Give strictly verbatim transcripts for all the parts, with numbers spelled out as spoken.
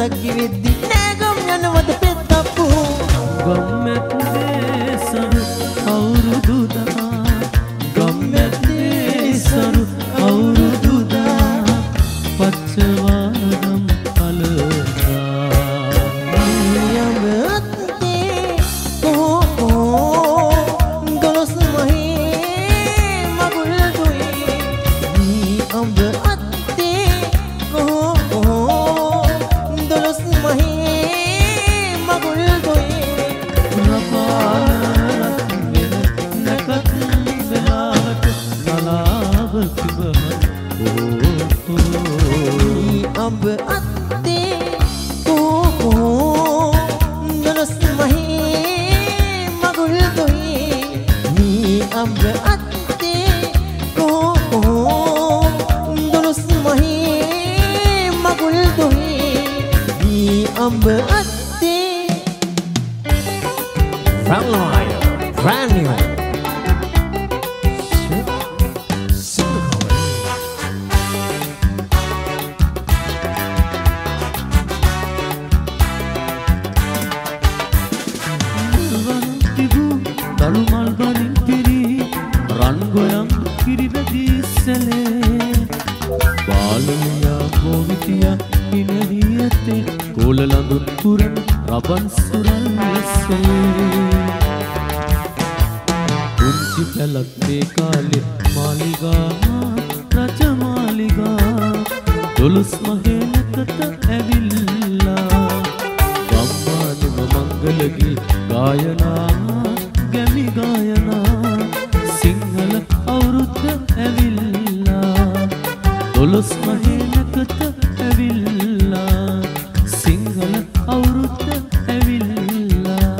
පෙත්තක් කිවෙද්දි නෑගම් යනවද පෙත්තප්පු ගම්මැද්දේ සරු අවුරුදු දා ගම්මැද්දේ සරු අවුරුදු දා පච්චවාගම් පලදා නියම අත්තේ ඕ ඕ දොළොස් මහේ මගුල් දුවේ නී අඹ අත්තේ ඕ ඕ දොළොස් මහේ මගුල් දුවේ රපාන රත් වෙන නැකත් වෙලාවට නලාව තිබහන් ඕ නී අඹ අත්තේ ඕ ඕ දොළොස් මහේ මගුල් දුවේ නී අඹ අත්තේ ඕ ඕ දොළොස් මහේ මගුල් දුවේ නී අඹ අත්තේ From Lawyer, brand new. දළු මල් බලින් පිරි රන් ගොයම් කිරිබැදී සැලේ බාලමියා ගෝවිතියා ඉනහියතේ කෝල ලඳුන් පුරන රබන් සුරල් මෙසේ පුංචි පැලක් මේ කාලේ මාලිගා රජ මාලිගා දොළොස් මහේ නැකත ඇවිල්ලා ගම්මානෙම මංගල ගී ගායනා ගැමි ගායනා සිංහල අවුරුද්ද ඇවිල්ලා දොළොස් මහේ නැකත ඇවිල්ලා සිංහල අවුරුද්ද ඇවිල්ලා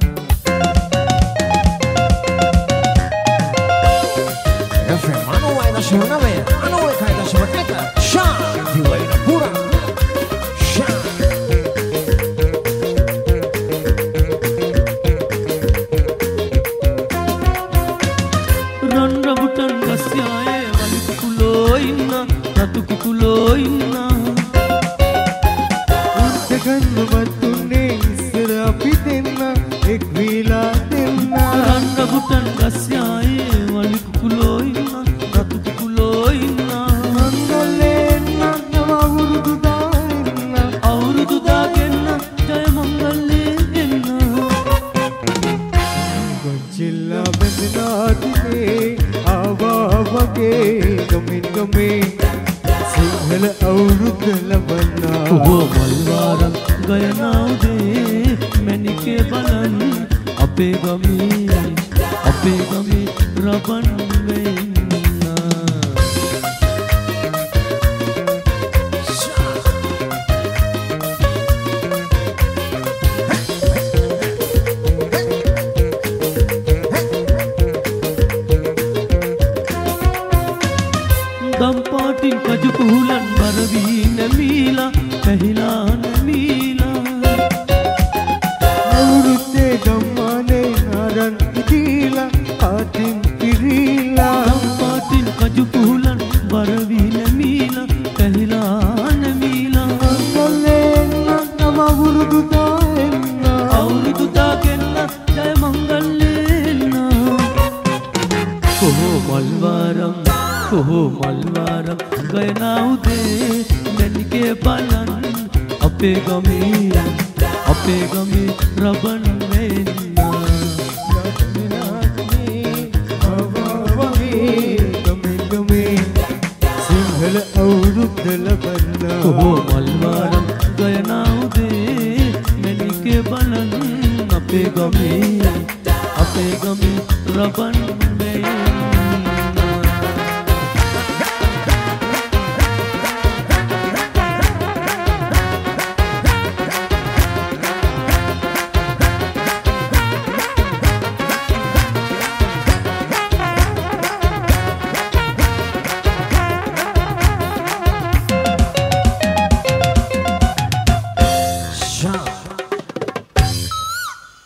F M අනූවයි දශම නවය අනූ එකයි දශම එක ශාන්ති වෛරපුර රන් රබුටන් ගස්යායේ වලි කුකුලෝ ඉන්න රතු කුකුලෝ ඉන්න උත්තකන්න වතුනේ ඉස්සර අපි දෙන්න එක් වීලා දෙන්න රන් රබුටන් ගස්යායේ වලි කුකුලෝ ඉන්න රතු කුකුලෝ ඉන්න මංගලේ නම අවුරුදු දාන්න අවුරුදු දාගෙන ජය මංගල්ලේ එන්න ගොච්චිල්ලා බෙදනාතිනේ ආවා වගේ ගමින් ගමේ සිංහල අවුරුද්ද ලබන්නා ඔබ මල්වාරම් ගයනාවදේ මැනිකේ බලන් අපේ ගමේ අපේ ගමේ රබන් වෙන්න දම්පාටින් කජු කුහුලන් බරවී නැමීලා පැහිලා නැමීලා අවුරුද්දේ ගම්මානේ නරන් ඉදීලා ආතින් පිරීලා දම්පාටින් කජු කුහුලන් බරවී නැමීලා පැහිලා නැමීලා මංගලේ නම අවුරුදු දාන්න අවුරුදු දාගෙන ජය මංගල්ලේන්න කොහො මල්වාරම් කොහො මල්වාරම් ගයනාවදේ මැනිකේ බලන් අපේ ගමේ අපේ ගමේ රබන් වෙන්න සිංහල අවුරුද්ද ලබන්නා කොහො මල්වාරම් ගයනාවදේ මැනිකේ බලන් අපේ ගමේ අපේ ගමේ රබන් වෙන්න